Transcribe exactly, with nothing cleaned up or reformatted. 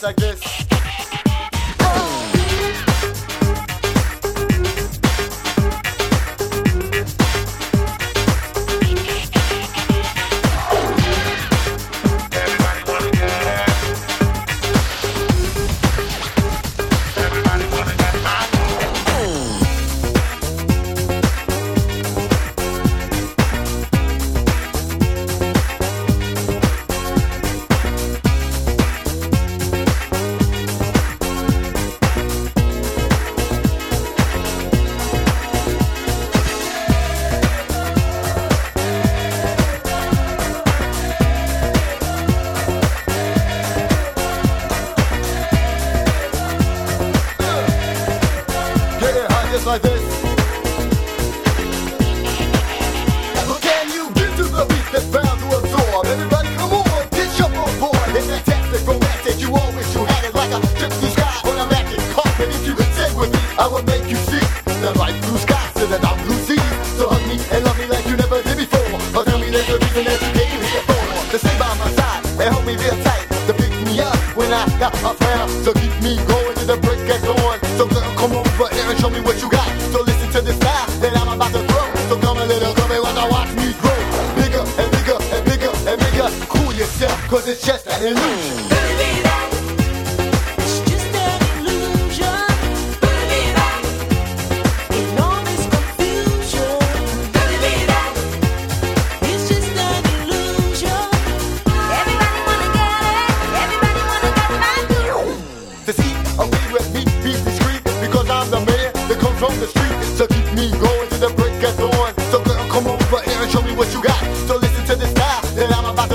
just like this. Just like this. Well, can you get to the beat that's bound to absorb? Everybody come on, get your on board. It's fantastic, romantic, you all wish you had it like a trip through sky on a magic carpet. If you stay with me, I will make you see the light blue skies to the dark blue seas. So hug me and love me like you never did before. Or tell me there's a reason that you came here for. To stay by my side and hold me real tight. To pick me up when I got a frown. So keep me going to the break of dawn. So girl, come over here and show me what you got. So listen to the style that I'm about to throw. So come a little, come and watch me grow. Bigger and bigger and bigger and bigger. Cool yourself, cause it's just an illusion. Believe that. It's just an illusion. Believe that. In all this confusion. Believe that. It's just an illusion. Everybody wanna get it. Everybody wanna get my groove. To see a me with me, be discreet. Because I'm the man that comes from the street. So keep me going to the break of dawn. So girl, come over here and show me what you got. So listen to the style that I'm about